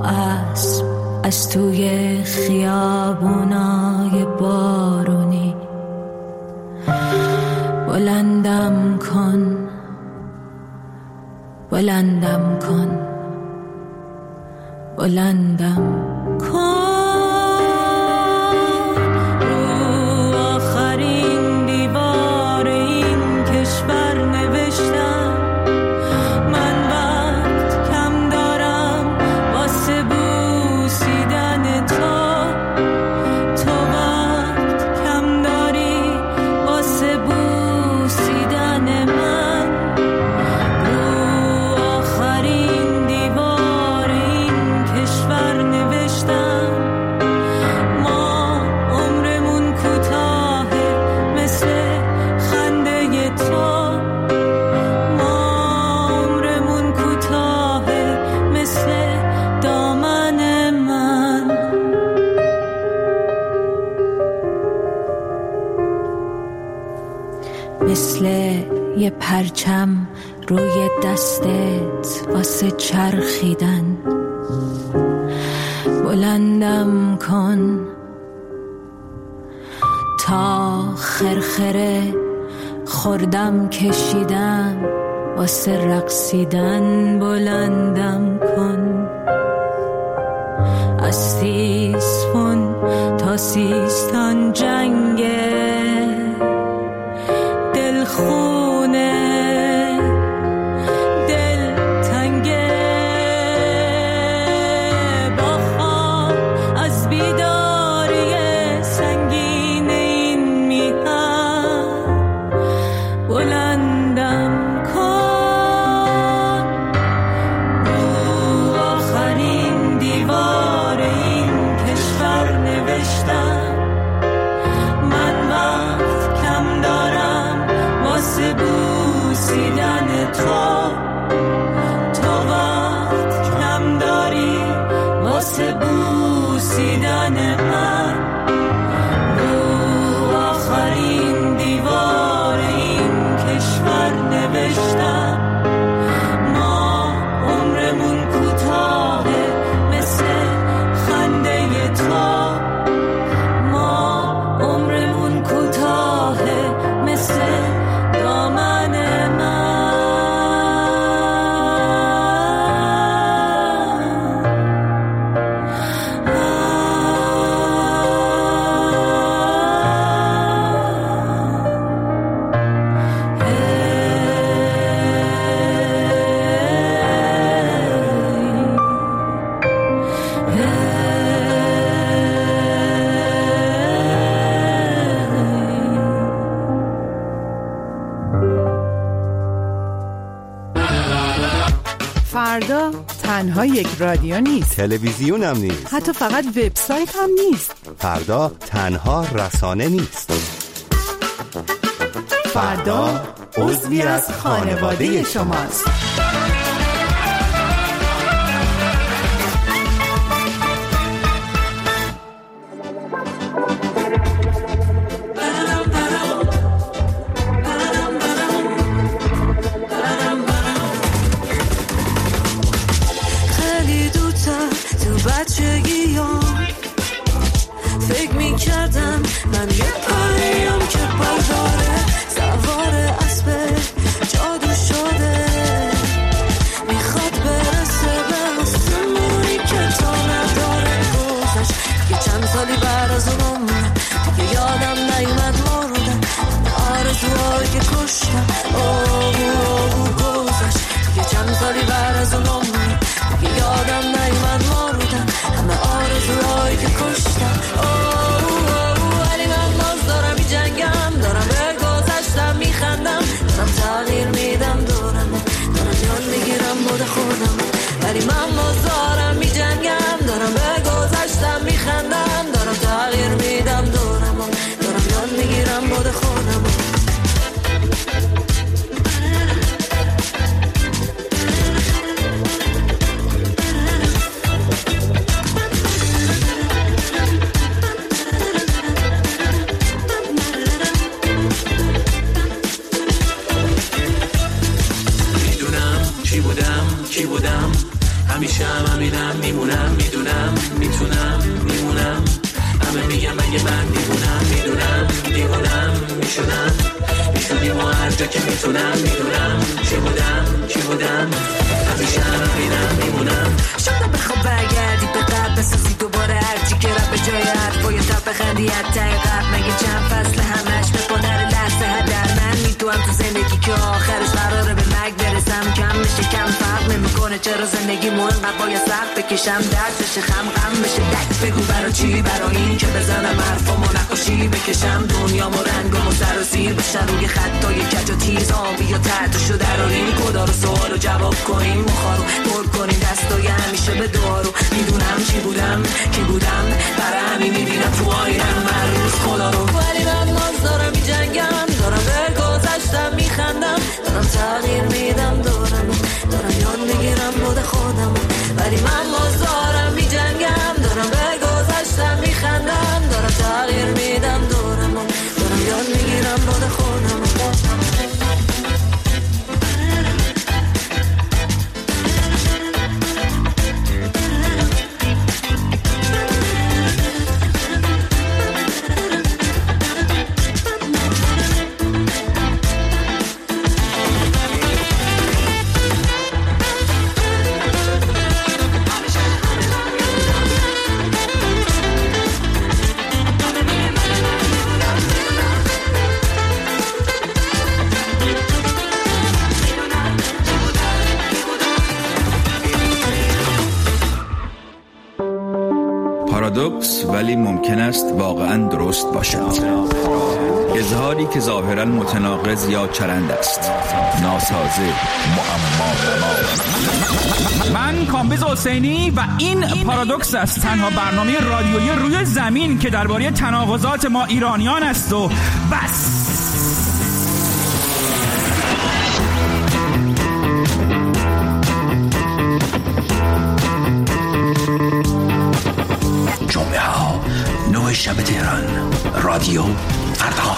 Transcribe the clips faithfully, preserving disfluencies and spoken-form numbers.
اسب از توی خیابونای بارونی بلندم کن، بلندم کن، بلندم کن. رو آخرین دیوار این کشور نوشتم من وقت کم دارم واسه بوسیدن تو، تو وقت کم داری واسه بوسیدن من. رو آخرین دیوار این کشور نوشتم ما عمرمون کوتاهه مثل خنده تو، ما عمرمون کوتاهه مثل دامن من. مثل یه پرچم روی دستت واسه چرخیدن بلندم کن تا خرخره خوردم کشیدم واسه رقصیدن بلندم کن. از تیسفون تا سیستان جنگه دل خونه دل تنگه با خواب از بیداری سنگین این میهن بلندم کن. رو آخرین دیوار این کشور نوشتم من وقت کم دارم واسه بوسیدن تو، تو وقت کم داری واسه بوسیدن من. رو آخرین دیوار این کشور نوشتم ما عمرمون کوتاهه مثل خنده تو، ما عمرمون کوتاهه مثل دامن من. فردا تنها یک رادیو نیست، تلویزیون هم نیست، حتی فقط وبسایت هم نیست. فردا تنها رسانه نیست. فردا عضوی از خانواده شماست. خیلی دوتا تو بچگیام فکر میکردم من یه پریم که برداره سوار اسب جادو شده میخواد برسه به آسمونی که تا نداره گذشت. یه چند سالی بعد از اونم دیگه یادم نیومد مردم آرزوهایی که کشتم آه آه گذشت. یه چند سالی بعد از اونم دیگه یادم نیومد مردم همه آرزوهایی که کشتم آه آه. ولی من باز دارم می جنگم، دارم به گذشتم میخندم، دارم تغییر میدم دورم، دارم یاد میگیرم مود خودم. ولی من باز دارم می جنگم، دارم به گذشتم میخندم، دارم تغییر میدم دورم، دارم یاد میگیرم مود خودم. دیگه من دیوونم، میدونم دیوونم میشونم، میشونیم و هر جا که میتونم، میدونم چی بودم چی بودم، همیشه همینم میمونم. شاید بخواب برگردی به قبل بسازی دوباره هرچی که رب به جای حرفای تب بخندی حتی قبل مگه چند فصل همش بکنه لحظه هدر من میتونم تو زندگی که آخرش قراره به مرگ برسم کم میشه کم فرق نمیکنه چرا زندگی مهم قبای سخت بکشم درد بشه خم غم بشه دک بگو برا چی برای این که بزنم حرفامو نقاشی بکشم دنیامو رنگامو سر و سیر بشن روی خطای کج و تیز آبی و تحتشو دراریم کدا رو سوالو جواب کنیم مخارو پر کنیم دستای همیشه به دارو میدونم چی بودم کی بودم برای همین میبینم تو آینم هر روز خدا رو ولی من باز دارم میجنگم دارم به گذشتم میخندم دارم تغییر میدم دارم دارم یاد میگیرم بود خودم ولی من باز دارم میجنگم دارم به گذشتم میخندم دارم تغییر میدم دارم دارم یاد میگیرم بود خودم. پارادوکس ولی ممکن است واقعا درست باشد. اظهاری که ظاهرا متناقض یا چرند است، ناسازه، معما. من کامبیز حسینی و این پارادوکس است، تنها برنامه رادیویی روی زمین که درباره تناقضات ما ایرانیان است و بس. جمعه ها نوع شب تهران رادیو فردا.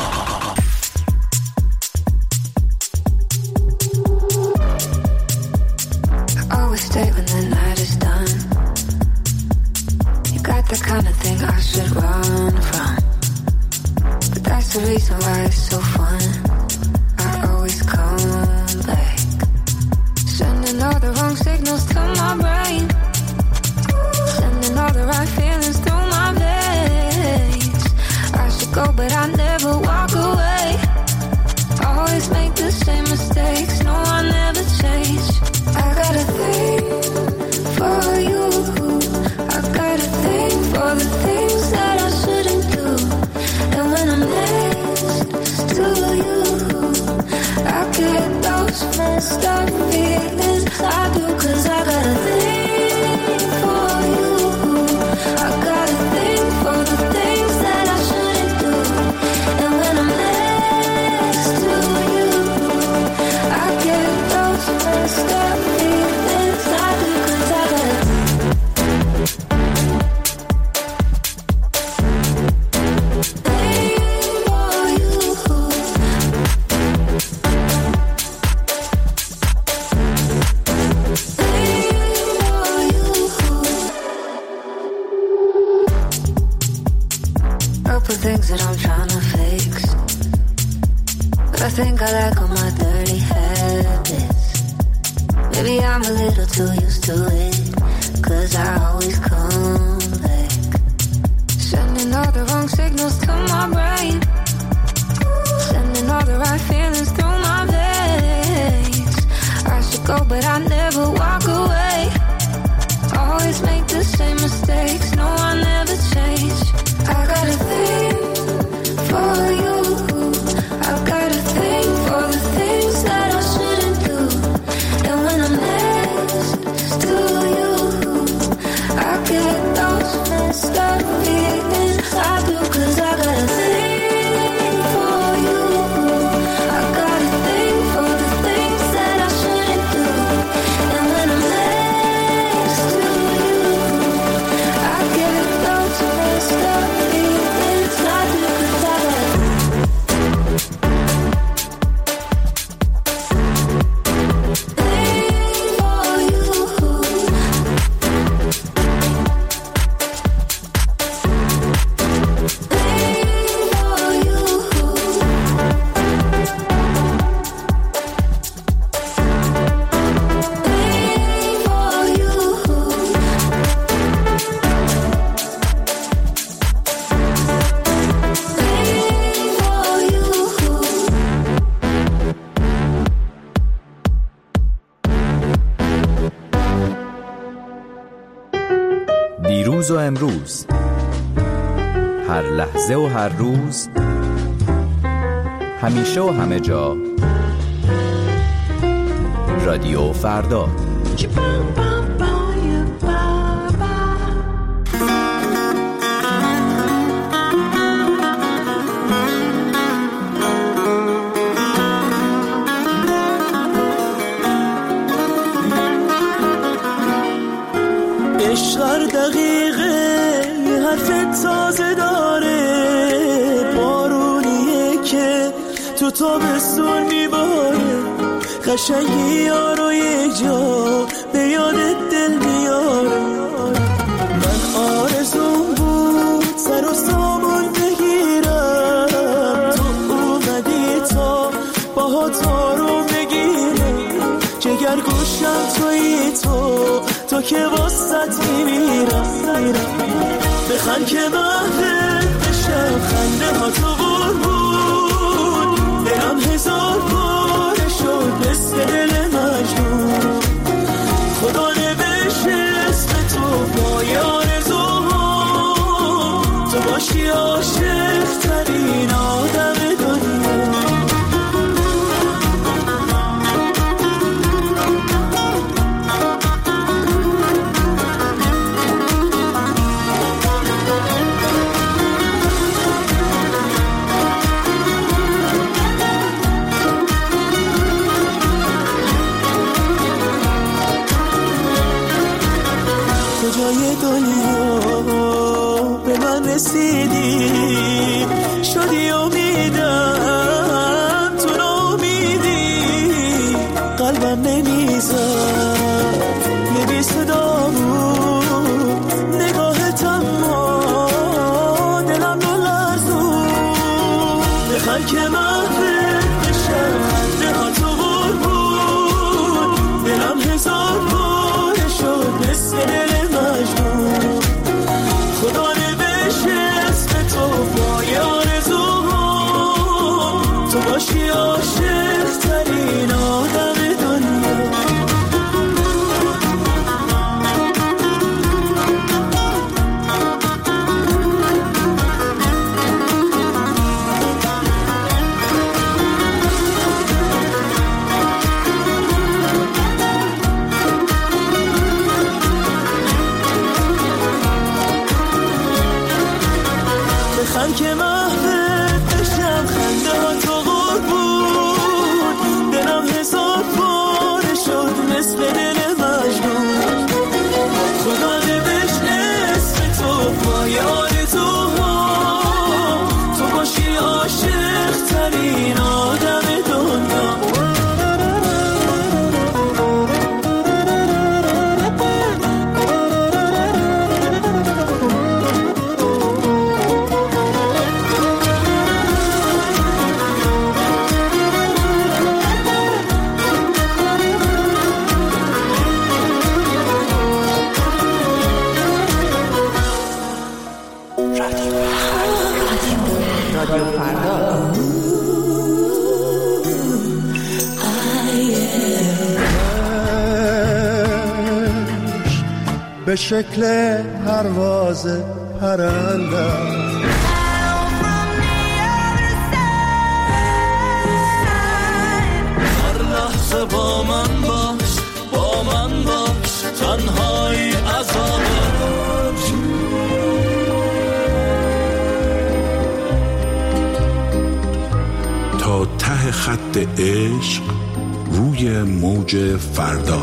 Always stay when the night is done. You got the kind of thing I should run from, but that's the reason why it's so fun. I always come back, sending all the wrong signals to my brain, sending all the right feelings through my veins. I should go but I never walk away. Always make the same mistakes, no I never change. I got a thing for you, I got a thing for the things that I shouldn't do. And when I'm next to you, I get those messed up feelings I do. Cause I got a thing for you, I got a thing for the things that I shouldn't do. And when I'm next to you, I get those messed up feelings I do. Cause I got a things that I'm trying to fix, but I think I like all my dirty habits. Maybe I'm a little too used to it, cause I always come back, sending all the wrong signals to my brain, sending all the right feelings through my veins. I should go but I never walk away. Always make the same mistakes, no I never change. I got a thing for you, I got a thing for the things that I shouldn't do. And when I'm next to you, I get those messed up feelings I do. Cause I got a thing for you, I got a thing for the things that I shouldn't do. دیروز و امروز، هر لحظه و هر روز، همیشه و همه جا، رادیو فردا. عشق دقیقه یه حرف تازه داره، بارونیه که تو تابستون میباره، قشنگی یارو یک جا به یادت دل میاره. من آرزوم بود سر و سامون بگیرم، تو اومدی تا باها تارو بگیرم، جگر گوشم توی تو تو که واسط میمیرم. بخند که محبت بشم، خنده ها تو قربون، دلم هزار باره شد مثل دل مجنون. خدا نوشته اسم تو پای آرزوها، تو باشی عاشق ترین آدم دنیا. کجای دنیا به من رسیدی، شدی امیدم تو ناامیدی، قلبم نمیزد یه بی صدا بود، نگاهت اما دلم نلرزون. بخند که محبت بشم، خنده ها تو قربون، دلم هزار باره شد مثل دل مجنون. خدا نوشته اسم تو پای آرزوها، تو باشی عاشق ترین آدم دنیا. بخند که محبت بشم، خنده ها تو قربون، دلم هزار باره شد مثل دل مجنون. خدا نوشته اسم تو پای آرزوها، تو باشی عاشق ترین آدم دنیا. به شکل پرواز پرنده هر لحظه با من باش، با من باش، تنهایی عذابه. تا ته خط عشق روی موج فردا.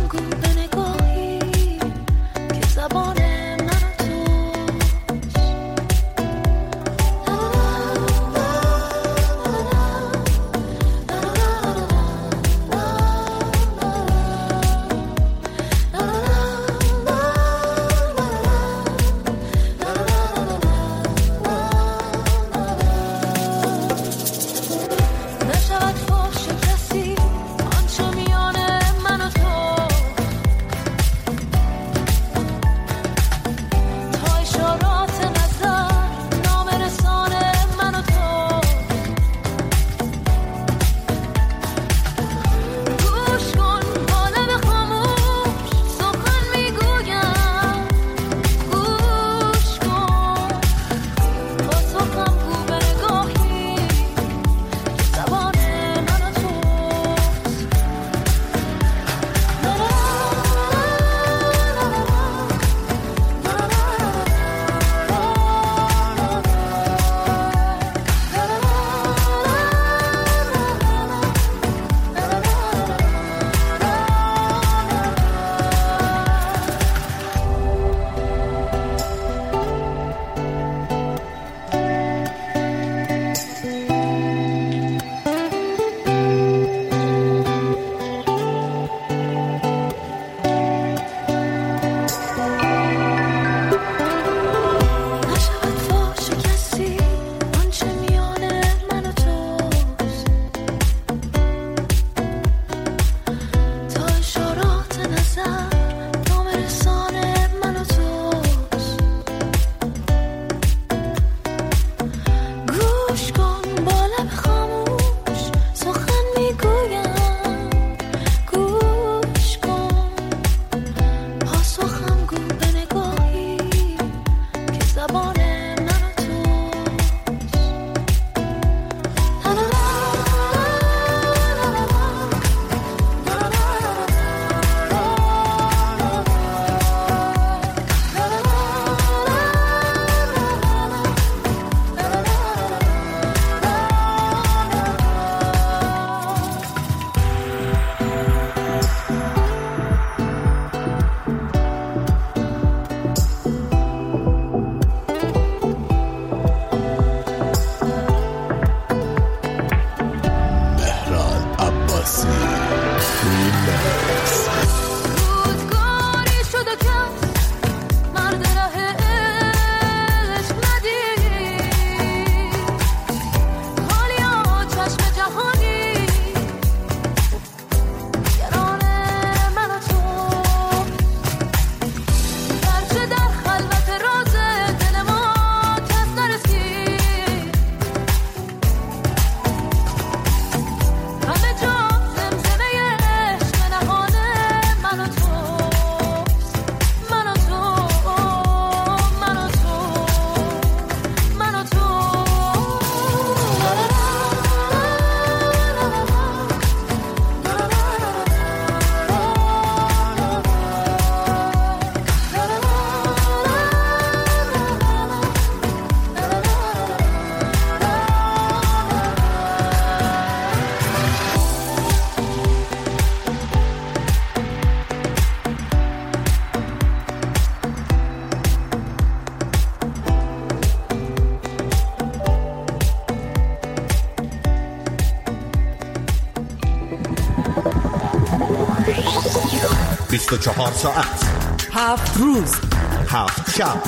بیست و چهار ساعت، هفت روز، هفت شب،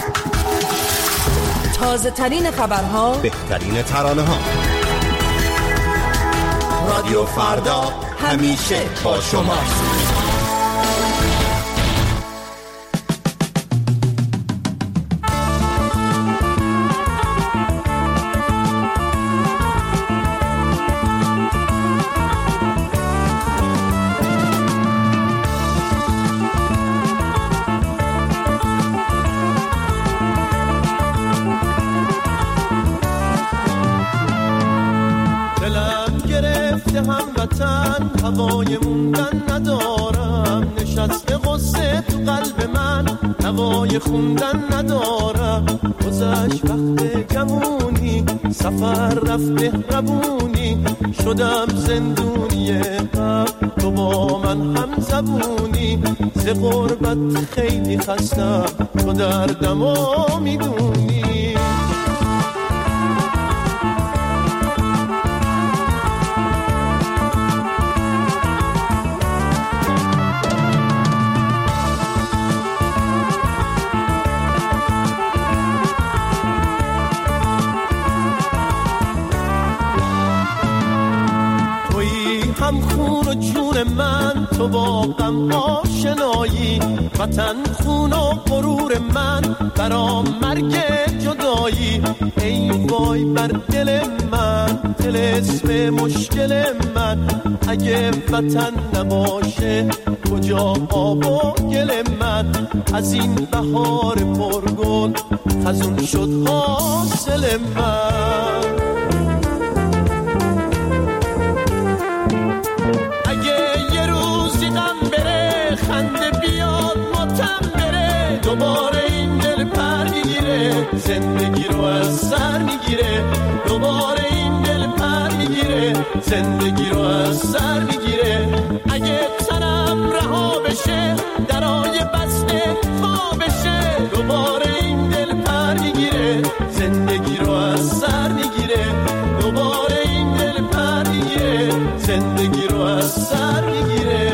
تازه ترین خبرها، بهترین ترانه ها. رادیو فردا همیشه با شماست. هوای موندن ندارم، نشسته قصه تو قلب من، هوای خوندن ندارم. گذشت وقت جوونی، سفر رفته ربونی، شدم زندونی غم، تو با من هم زبونی. ز غربت خیلی خستم، تو دردمو میدونی. هم خون و جون من، تو با غم آشنایی، وطن خون و غرور من، برام مرگ جدایی. ای وای بر دل من، دل اسم مشکل من، اگه وطن نباشه کجا آب و گل من. از این بهار پرگل خزون شد حاصل من. خنده بیاد ماتم بره، دوباره این دل پر میگیره، زندگی رو از سر میگیره. دوباره این دل پر میگیره، زندگی رو از سر میگیره. اگه تنم رها بشه، درای بسته پا بشه، دوباره این دل پر میگیره، زندگی رو از سر میگیره. دوباره این دل پر میگیره، زندگی رو از سر میگیره.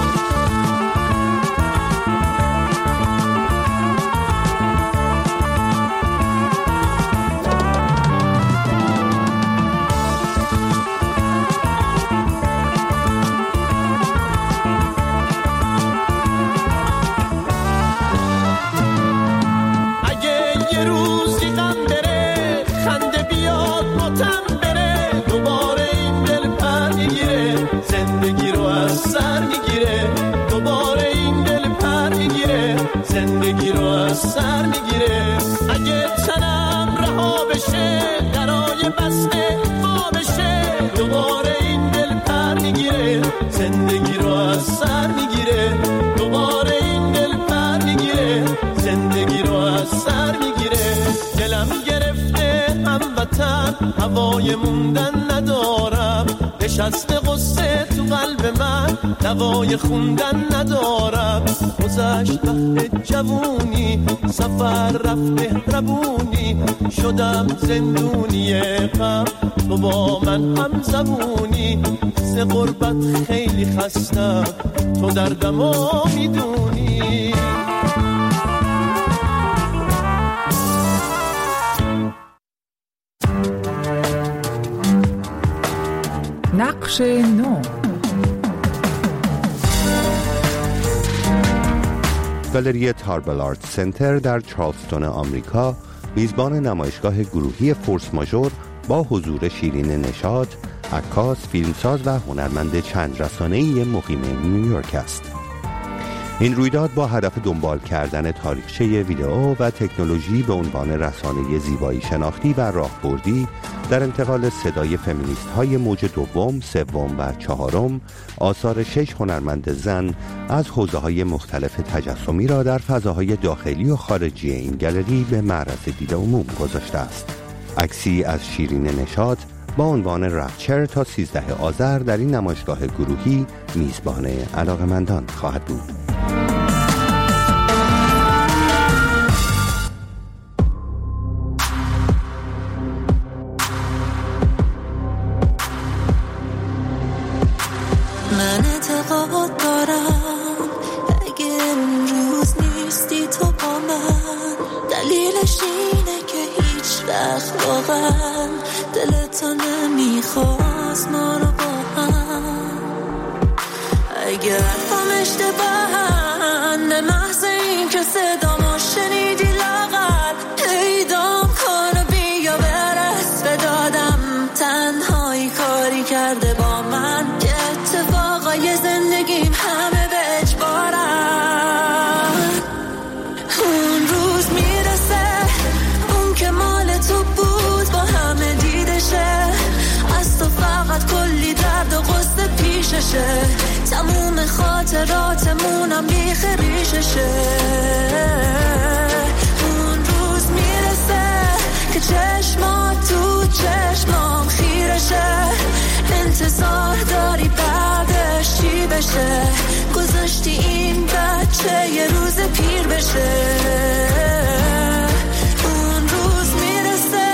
زندگی رو از سر میگیره. اگه تنم رها بشه، درای بسته پا بشه، دوباره این دل پر میگیره، زندگی رو از سر میگیره. دوباره این دل پر میگیره، زندگی رو از سر میگیره. دلم گرفته هموطن، هوای موندن ندارم. نشسته قصه تو قلب من، دوای خوندن ندارم. گذشت وقت جوونی، سفر رفته ربونی، شدم زندونی غم، تو با من هم زبونی. ز غربت خیلی خستم، تو دردمو میدونی. نقش نو. گالری تاربل آرت سنتر در چارلستون آمریکا میزبان نمایشگاه گروهی فورس ماژور با حضور شیرین نشاط، عکاس، فیلمساز و هنرمند چند رسانه‌ای مقیم نیویورک است. این رویداد با هدف دنبال کردن تاریخچه ویدئو و تکنولوژی به عنوان رسانه زیبایی شناختی و راهبردی در انتقال صدای فمینیست های موج دوم، سوم و چهارم، آثار شش هنرمند زن از حوزه های مختلف تجسمی را در فضاهای داخلی و خارجی این گالری به معرض دید عموم گذاشته است. عکسی از شیرین نشاط با عنوان رپچر تا سیزده آذر در این نمایشگاه گروهی میزبان علاقه‌مندان خواهد بود. من اعتقاد دارم اگه اون روز نیستی تو با من، دلیلش اینه که هیچ وقت واقعا دلت نمیخواست ما رو با هم. اگه حرفم اشتباهن، به محض این که صدامو شنیدی لاغر پیدام کن و بیا برس به دادم. تنهایی کاری کرده با من که اتفاقای زندگیم همه به اجبارن. اون روز میرسه، اون که مال تو بود با همه دیدشه، از تو فقط کلی درد و غصه پیششه. تموم خاطراتمونم بشه. اون روز میرسه که چشما تو چشمام خیرشه. انتظار داری بعدش چی بشه؟ گذاشتی این بچه یه روز پیر بشه. اون روز میرسه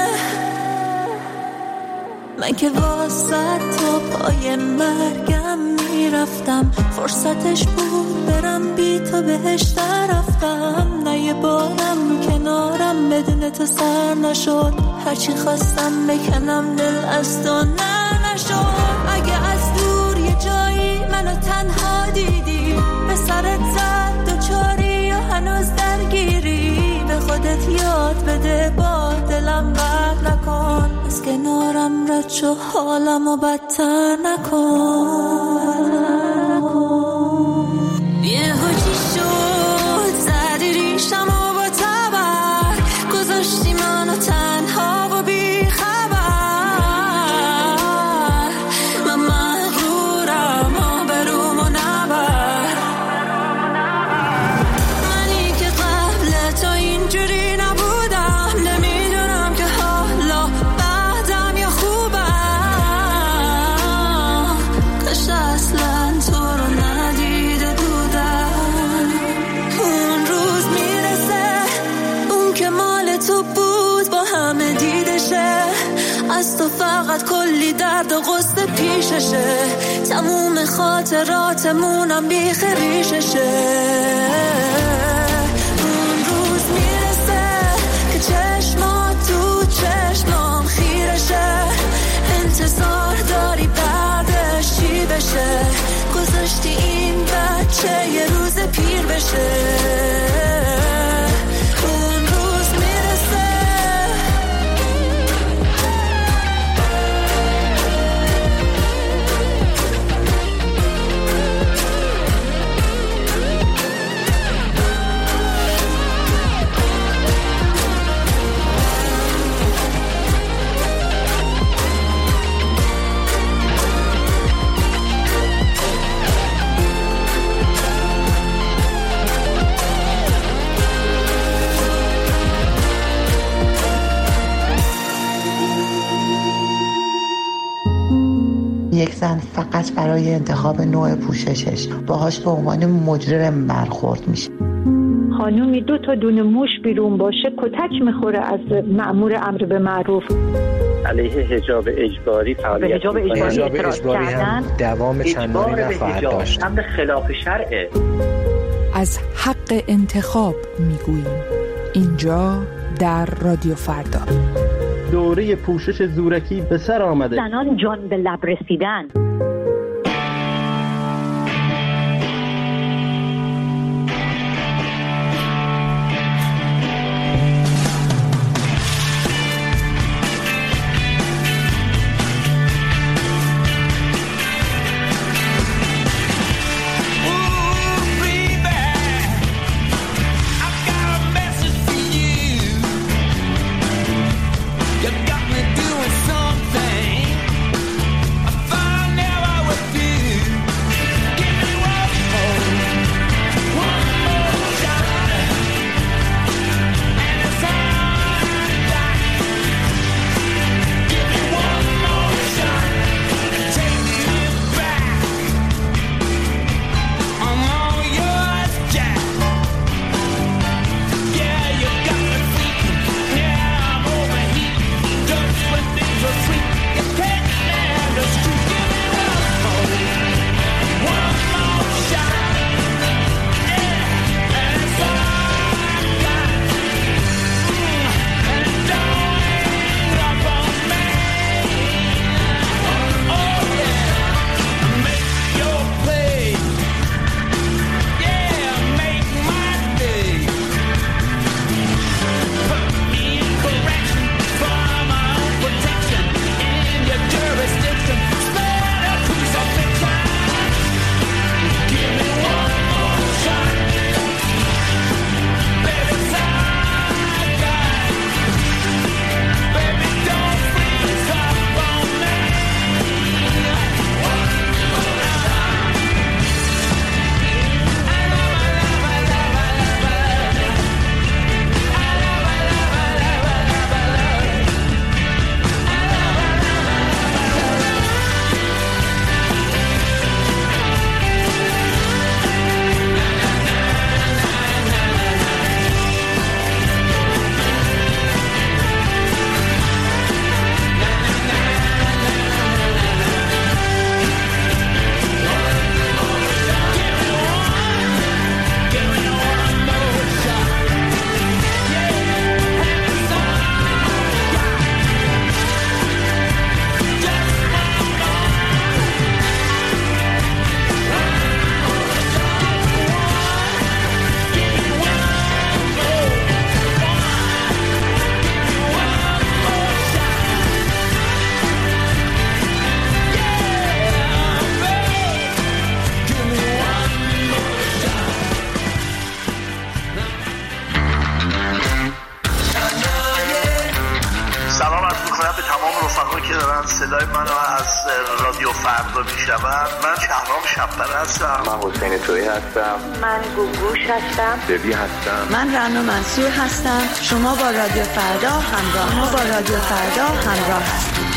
من که واسه تو پای مرگم میرفتم. فرصتش بود برم بی تو بهش رفتم. نه یه بارم کنارم بدون تو سر نشد. هرچی خواستم بکنم دل از تو نه نشد. اگه از دور یه جایی منو تنها دیدی، به سرت زد دوچاری یا هنوز درگیری، به خودت یاد بده با دلم بر نکن. از کنارم رد شو حالمو بدتر نکن. یه هوچی شد زدی ریشمو با تبر، گذاشتی منو تنها و بی خبر. من مغرورم آبرومو نبر. منی که قبل تو اینجوری نبودم، نمیدونم که حالا بعدم یا خوبم. کاش اصلا تو رو ندیده بودم. اون روز میرسه اون که مال تو بود با همه دیدشه. از تو فقط کلی درد و غصه پیششه. تموم خاطراتمونم بیخ ریششه. اون روز میرسه که چشما تو چشمام خیرشه. انتظار داری بعدش چی بشه؟ گذاشتی این بچه یه روز پیر بشه. اون روز میرسه یک زن فقط برای انتخاب نوع پوششش باهاش به عنوان مجرم برخورد میشه. خانومی دو تا دونه موش بیرون باشه کتک میخوره از مأمور امر به معروف. علیه حجاب اجباری فعالیت حجاب اجباری, حجاب اجباری هم دوام چندانی نخواهد داشت. امر خلاف شرعه. از حق انتخاب میگوییم اینجا در رادیو فردا. دوره پوشش زورکی به سر آمده. زنان جان به لب رسیدن. You got me doing something I find صدای منو از رادیو فردا میشنوند. من شهرام شب‌پره هستم. من حسین تویی هستم. من گوگوش هستم. ببی هستم. من رنا منصور هستم. شما با رادیو فردا همراه شما با رادیو فردا همراه هستید.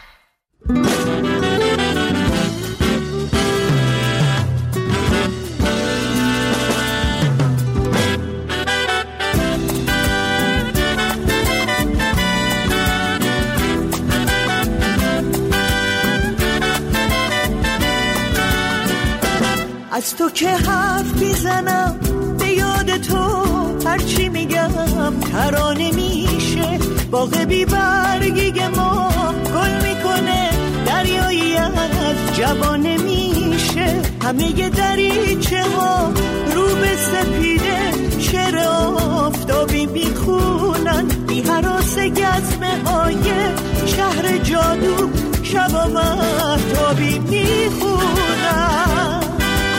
از تو که حرف میزنم به یاد تو هرچی میگم ترانه میشه. باغ بی برگی ما گل میکنه دریایی از جوانه میشه. همه ی دریچه ها رو به سپیده شعر آفتابی میخونن. بی هراس گزمه های شهر جادو شب مهتابی میخونن.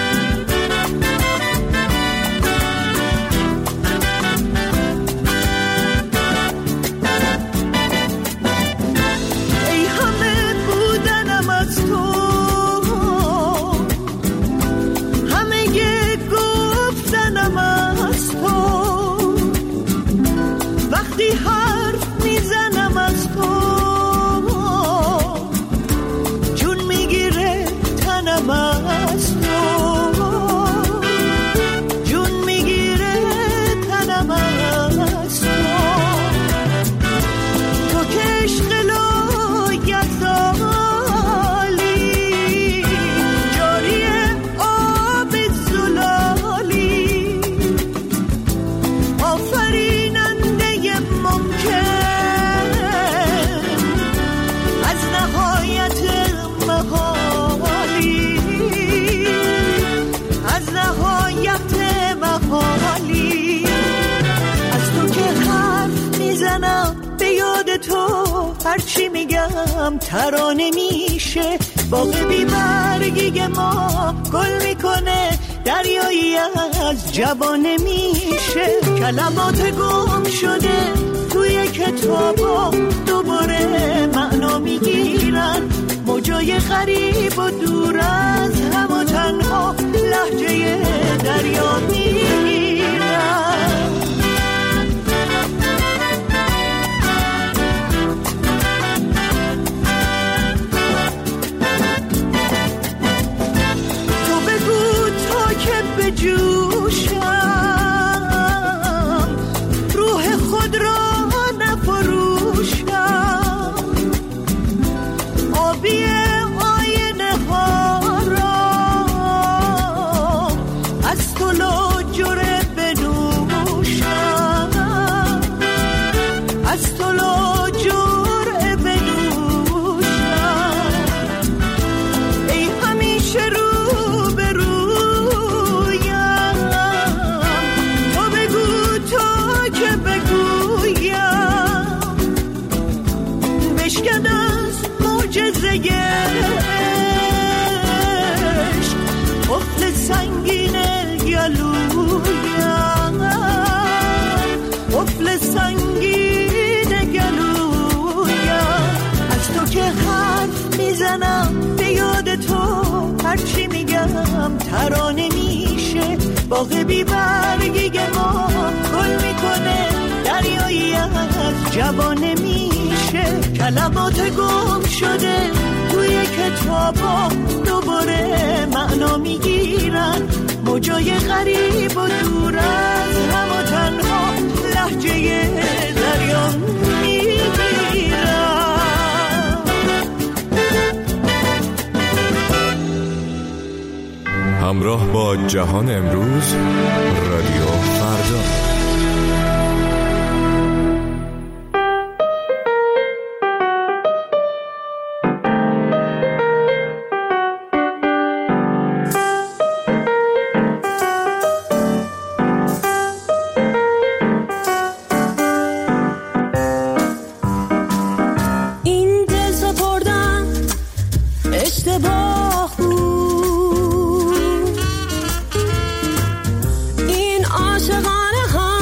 هرچی میگم ترانه میشه. باغ بی برگی ما گل میکنه دریایی از جوانه میشه. کلمات گم شده توی کتابا دوباره معنا میگیرن. موجای غریب و دور از هم و تنها لهجه دریا میگیرن. به جوشم روح خود را نفروشم. آبی آینه ها را از تو لاجره بنوشم. از تو لاجره بنوشم. ای همیشه رو افل سنگین گلویم. افل سنگین گلویم. از تو که حرف میزنم به یاد تو هرچی میگم ترانه میشه. باغ بی برگی ما گل میکنه دریایی از جوانه میشه. کلمات گم شده توی کتابا دوباره معنا میگیرن. موجای غریب و دور از هم و تنها لهجه دریا میگیرن. همراه با جهان امروز رادیو فردا. عاشقانه ها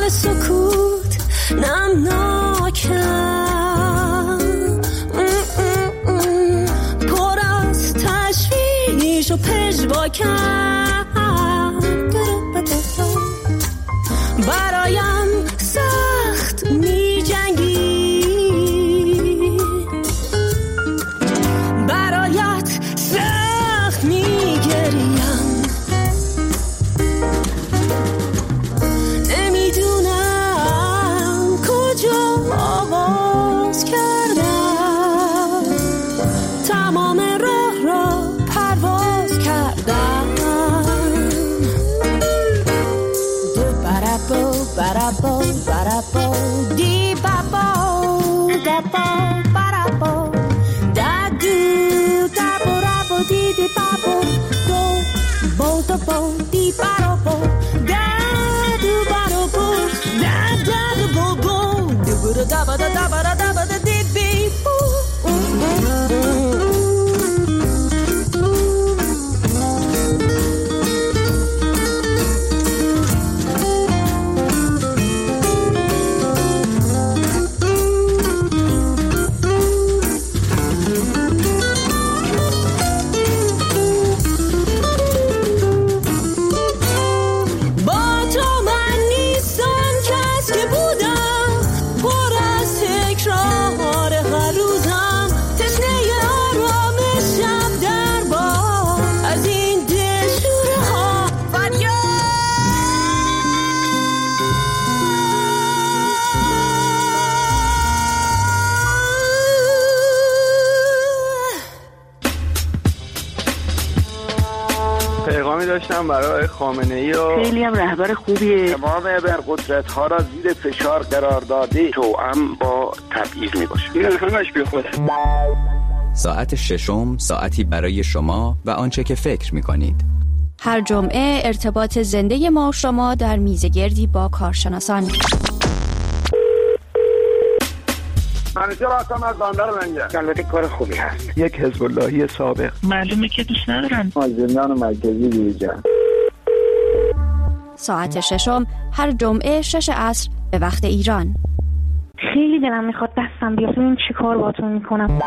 شب سکوت نمناکم، پر از تشویش و پژواکم، برایم سخت می جنگی، برایت سخت می گریم، نمیدونم کجا آغاز کردم، تمام راه را پرواز کردم. دو برابو برابو برابو دی بابو دبو برابو دادو دبو رابو دی دی بابو دو بو دو بو دی برابو دادو برابو دادو بو بو دو برو دبا دا دبا دا دبا دا دی بی بو. داشتم برای خامنه‌ای و خیلی هم رهبر خوبیه. تمام ابرقدرت‌ها را زیر فشار قرار داده، توأم با تبعیض میباشه. این همش بی خوده. ساعت ششم، ساعتی برای شما و آنچه که فکر می‌کنید. هر جمعه ارتباط زنده ما و شما در میزگردی با کارشناسان. منیجر آسام از باندار منجه. البته کار خوبی هست. یک حزب اللهی سابق. معلومه که دوست ندارن. زندان مرکزی دیجا. ساعت ششم هر جمعه شش عصر به وقت ایران. خیلی دلم میخواد دستم بیاد ببینم چی کار باهاتون میکنم.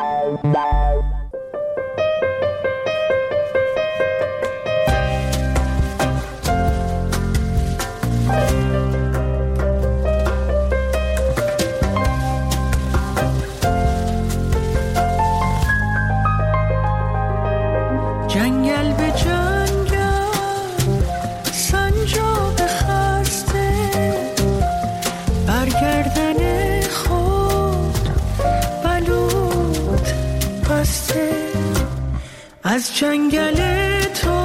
جنگل به جنگل سنجاب خسته، برگردن خود بلود بسته، از جنگل تو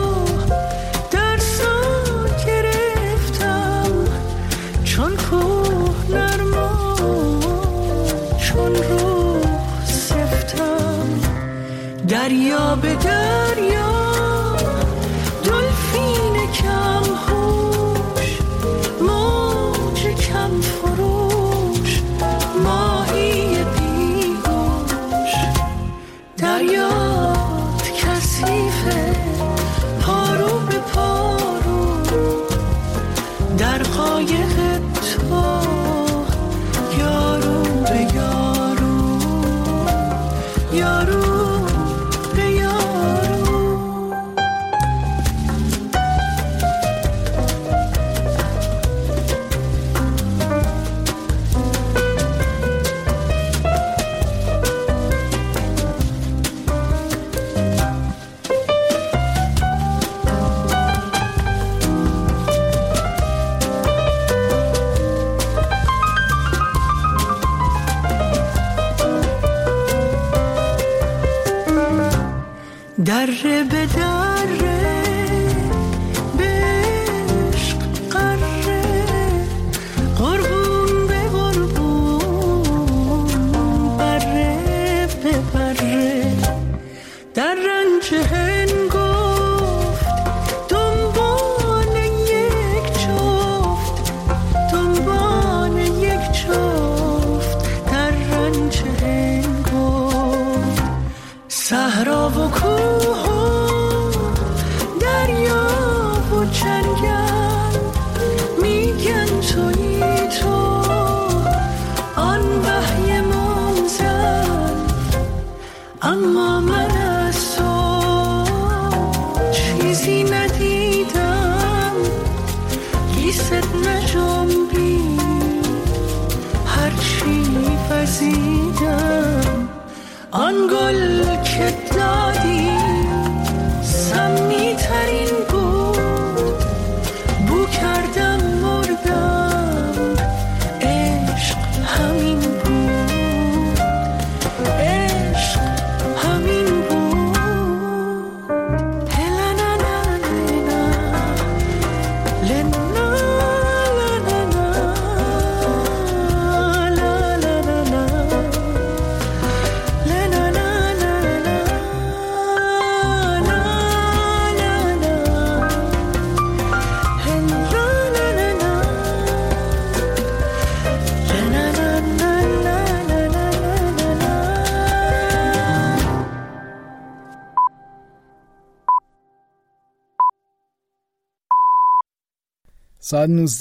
درسان گرفتم، چون کوه نرما چون روح سفتم، دریا به دریا دلفین کم هوش، موج کم فروش، ماهی بیهوش، دریات کثیفه پارو به پارو، در قایق تو یارو به یارو، یارو دره به دره بشق قره، قربون به قربون، بره به بره، در رنج هنگفت دنبال یک جفت، دنبال یک جفت، در رنج هنگفت، صحرا و کوه اما من از تو چیزی ندیدم، کیست نجنبی هرچی وزیدم. آن گل که دادی سمی ترین بود، بو کردم مردم، عشق همین بود، عشق همین بود. هلا نا نا نا لنا لا لا لا لا لا لنا لا لا لا ساعت نوزده